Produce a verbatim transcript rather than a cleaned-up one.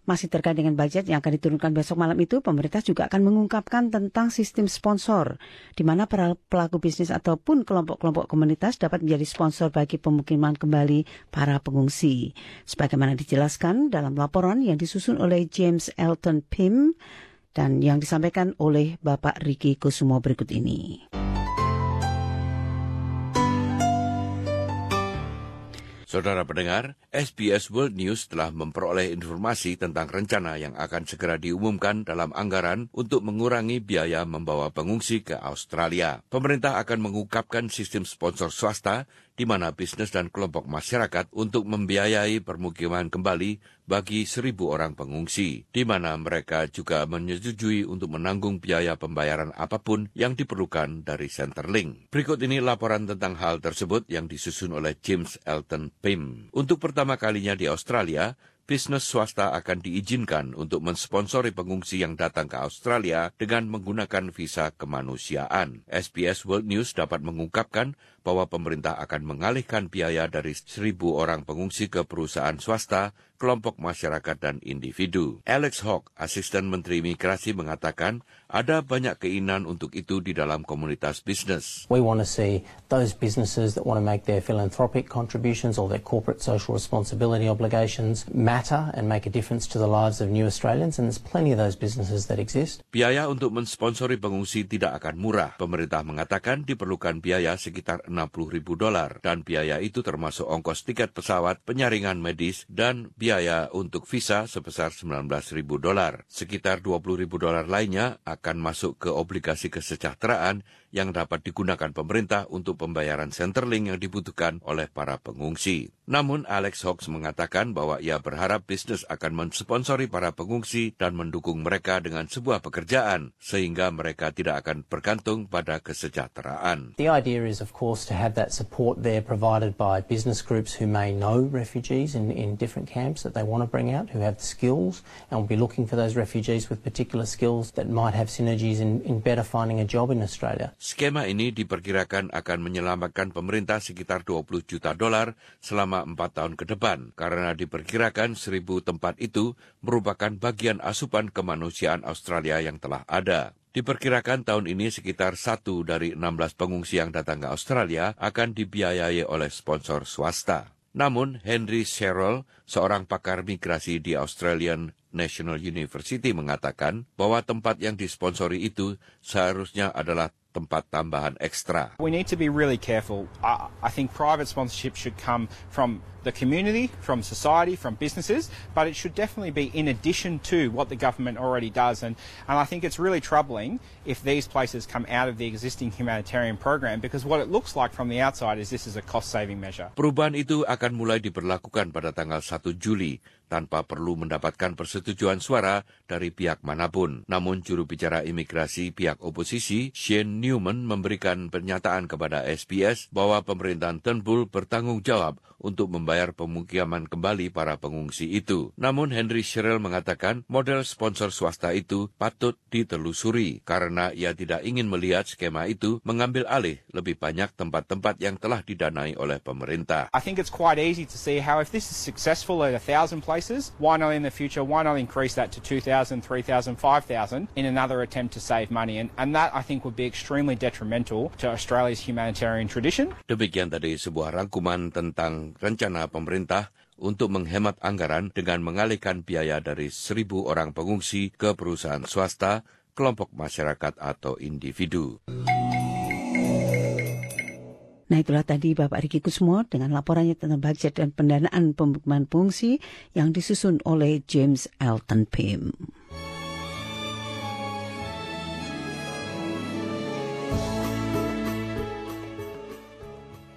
Masih terkait dengan budget yang akan diturunkan besok malam itu, pemerintah juga akan mengungkapkan tentang sistem sponsor, di mana para pelaku bisnis ataupun kelompok-kelompok komunitas dapat menjadi sponsor bagi pemukiman kembali para pengungsi. Sebagaimana dijelaskan dalam laporan yang disusun oleh James Elton Pym dan yang disampaikan oleh Bapak Riki Kusumo berikut ini. Saudara pendengar, S B S World News telah memperoleh informasi tentang rencana yang akan segera diumumkan dalam anggaran untuk mengurangi biaya membawa pengungsi ke Australia. Pemerintah akan mengungkapkan sistem sponsor swasta di mana bisnis dan kelompok masyarakat untuk membiayai permukiman kembali bagi seribu orang pengungsi, di mana mereka juga menyetujui untuk menanggung biaya pembayaran apapun yang diperlukan dari Centrelink. Berikut ini laporan tentang hal tersebut yang disusun oleh James Elton Pym. Untuk pertama kalinya di Australia, bisnis swasta akan diizinkan untuk mensponsori pengungsi yang datang ke Australia dengan menggunakan visa kemanusiaan. S B S World News dapat mengungkapkan bahwa pemerintah akan mengalihkan biaya dari seribu orang pengungsi ke perusahaan swasta, kelompok masyarakat dan individu. Alex Hawke, asisten Menteri Imigrasi, mengatakan ada banyak keinginan untuk itu di dalam komunitas bisnis. We want to see those businesses that want to make their philanthropic contributions or their corporate social responsibility obligations matter and make a difference to the lives of new Australians, and there's plenty of those businesses that exist. Biaya untuk mensponsori pengungsi tidak akan murah. Pemerintah mengatakan diperlukan biaya sekitar enam puluh ribu dolar dan biaya itu termasuk ongkos tiket pesawat, penyaringan medis, dan biaya untuk visa sebesar sembilan belas ribu dolar. Sekitar dua puluh ribu dolar lainnya akan masuk ke obligasi kesejahteraan yang dapat digunakan pemerintah untuk pembayaran Centrelink yang dibutuhkan oleh para pengungsi. Namun Alex Hawke mengatakan bahwa ia berharap bisnis akan mensponsori para pengungsi dan mendukung mereka dengan sebuah pekerjaan sehingga mereka tidak akan bergantung pada kesejahteraan. The idea is, of course, to have that support there provided by business groups who may know refugees in, in different camps that they want to bring out, who have the skills, and will be looking for those refugees with particular skills that might have synergies in, in better finding a job in Australia. Skema ini diperkirakan akan menyelamatkan pemerintah sekitar dua puluh juta dolar selama empat tahun ke depan, karena diperkirakan seribu tempat itu merupakan bagian asupan kemanusiaan Australia yang telah ada. Diperkirakan tahun ini sekitar satu dari enam belas pengungsi yang datang ke Australia akan dibiayai oleh sponsor swasta. Namun, Henry Sherrill, seorang pakar migrasi di Australian National University, mengatakan bahwa tempat yang disponsori itu seharusnya adalah tempat tambahan ekstra. We need to be really careful. I, I think private sponsorship should come from the community, from society, from businesses, but it should definitely be in addition to what the government already does. And, and I think it's really troubling if these places come out of the existing humanitarian program, because what it looks like from the outside is this is a cost-saving measure. Perubahan itu akan mulai diberlakukan pada tanggal satu Juli tanpa perlu mendapatkan persetujuan suara dari pihak manapun. Namun juru bicara imigrasi pihak oposisi, Shane Newman, memberikan pernyataan kepada S B S bahwa pemerintahan Turnbull bertanggung jawab untuk membayar pemukiman kembali para pengungsi itu. Namun Henry Sherrill mengatakan model sponsor swasta itu patut ditelusuri karena ia tidak ingin melihat skema itu mengambil alih lebih banyak tempat-tempat yang telah didanai oleh pemerintah. I think it's quite easy to see how if this is successful at a thousand places, why not in the future, why not increase that to two thousand, three thousand, five thousand in another attempt to save money? And, and that I think would be extremely detrimental to Australia's humanitarian tradition. Demikian tadi sebuah rangkuman tentang rencana pemerintah untuk menghemat anggaran dengan mengalihkan biaya dari seribu orang pengungsi ke perusahaan swasta, kelompok masyarakat atau individu. Nah, itulah tadi Bapak Riki Kusumo dengan laporannya tentang budget dan pendanaan pemukiman pengungsi yang disusun oleh James Elton Pym.